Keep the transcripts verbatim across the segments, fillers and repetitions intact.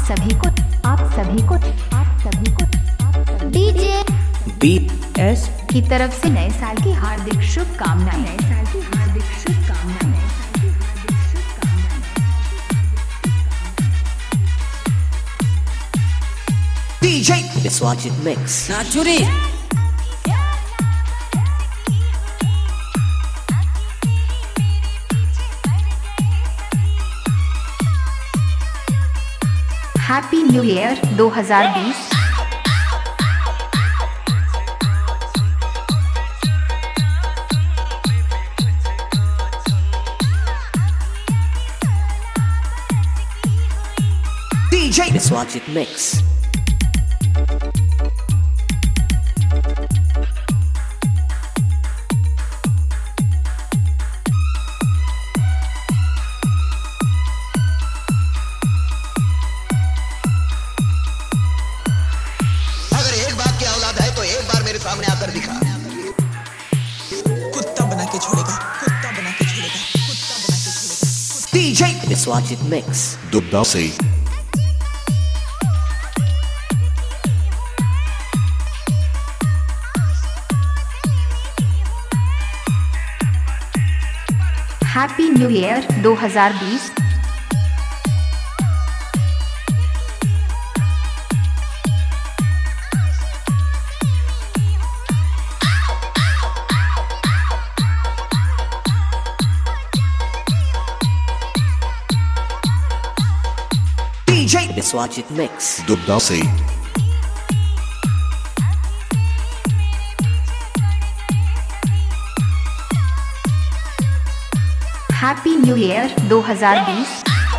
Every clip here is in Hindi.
सभी को आप सभी को आप सभी को डीजे बी एस की तरफ से नए साल की हार्दिक शुभकामनाएं नए साल की हार्दिक शुभकामनाएं नए साल की हार्दिक शुभकामनाएं DJ Biswajit Mix Nachuri happy new year दो हज़ार बीस। डीजे Biswajit Mix सामने आकर दिखा कुत्ता बना के छोड़ेगा कुत्ता बना के छोड़ेगा कुत्ता बना के छोड़ेगा डीजे Biswajit Mix दुबदा से हैप्पी न्यू ईयर दो हज़ार बीस। डीजे Biswajit Mix दुबदा से हैप्पी न्यू ईयर दो हज़ार बीस।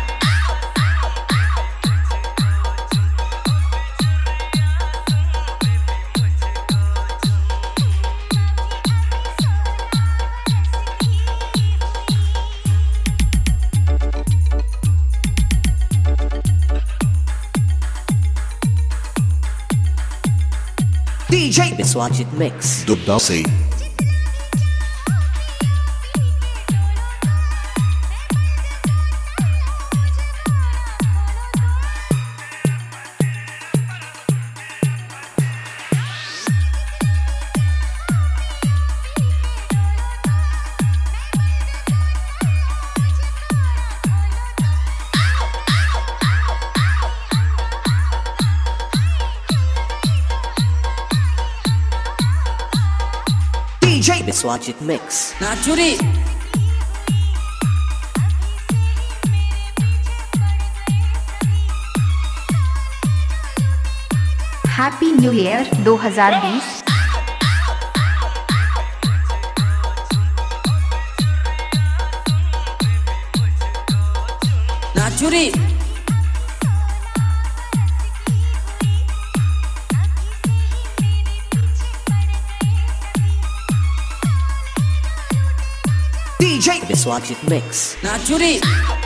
डीजे Biswajit Mix दुबदा से DJ Biswajit Mix Nachuri happy new year दो हज़ार बीस। Nachuri DJ Biswajit Mix Nachuri